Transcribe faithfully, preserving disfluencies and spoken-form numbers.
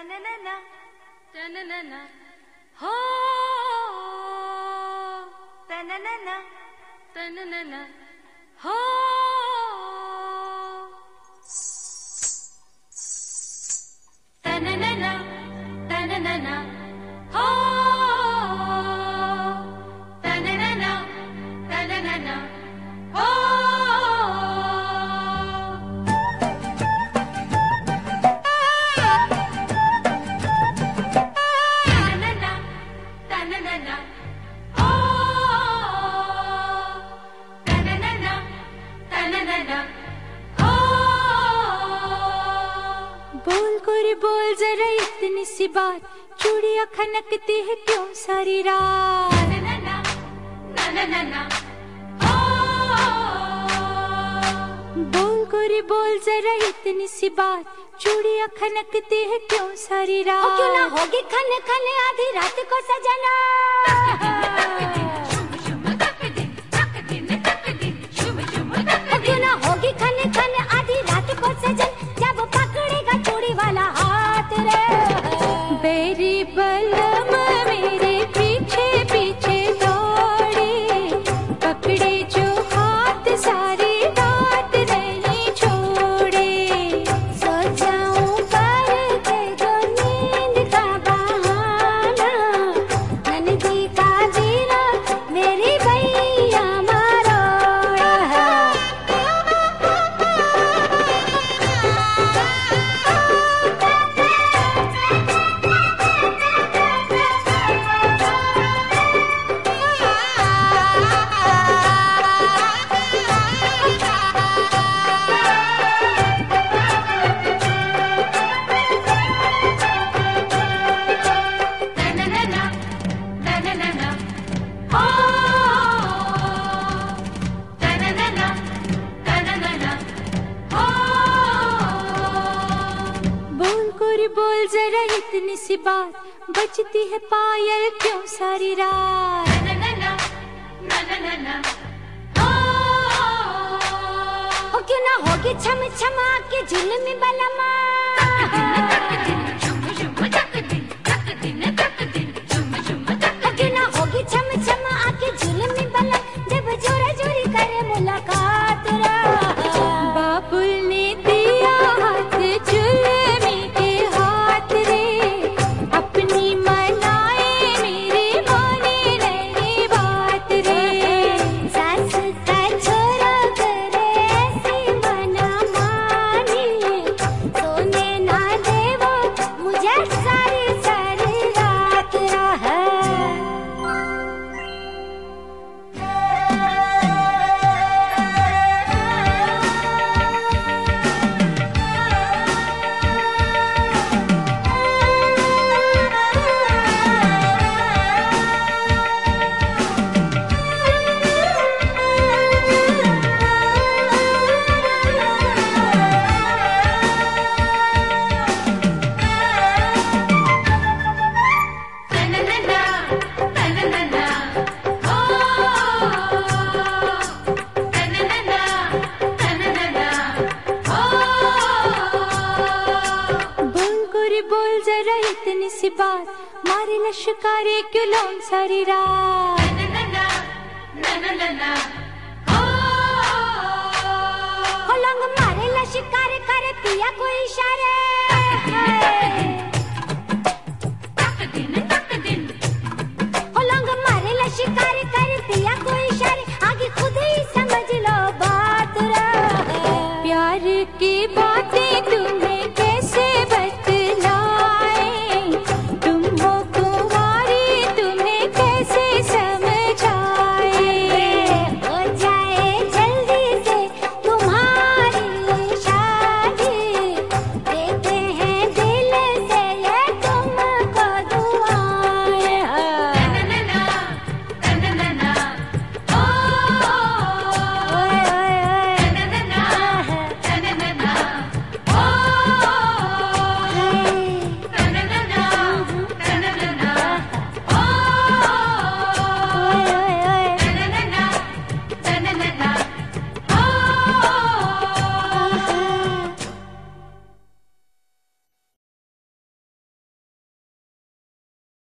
तननना तननना हो तननना तननना हो तननना तननना हो तननना तननना हो बोल गोरी बोल जरा इतनी सी बात, चूड़ियां खनकती है क्यों सारी रात। बोल गोरी बोल जरा इतनी सी बात, चूड़ियां खनकती है क्यों सारी रात। ओ क्यों ना होगी खन खन आधी रात को सजना, ओ क्यों ना होगी खन खन आधी रात को सजन, जब पकड़ेगा चूड़ी वाला हाथ रे। बेरी बलम मेरे पीछे पीछे दौड़े, पकड़े जो हाथ सारी रात नहीं छोड़े। सो जाऊं पर दे दो नींद का बहाना, नन्ही का जीना मेरी भैया मारो। बोल जरा इतनी सी बात, बजती है पायल क्यों सारी रात। ओ क्यों ना होगी छम छमा के जुल्मी बलमा, ओ क्यों ना होगी छम छमा के जुल्मी बलम, जब जोरा जोरी करे मुलाकात रा। बाबुल ने दिया हाथ जुल्मी के हाथ रे, अपनी मनाए मेरी माने नहीं बात रे। सास का छोरा करे ऐसी मना मानी, सोने ना देवो मुझे सारी सारी रात रहा। बोल जरा इतनी सी बात, मारे लश्कारे क्यों लौन सारी रात। हो लंग मारे लश्कार करे पिया कोई इशारे, हो लंग मारे लश्कार करे पिया कोई इशारे, आगे खुद ही समझ लो बात रा। प्यार की बात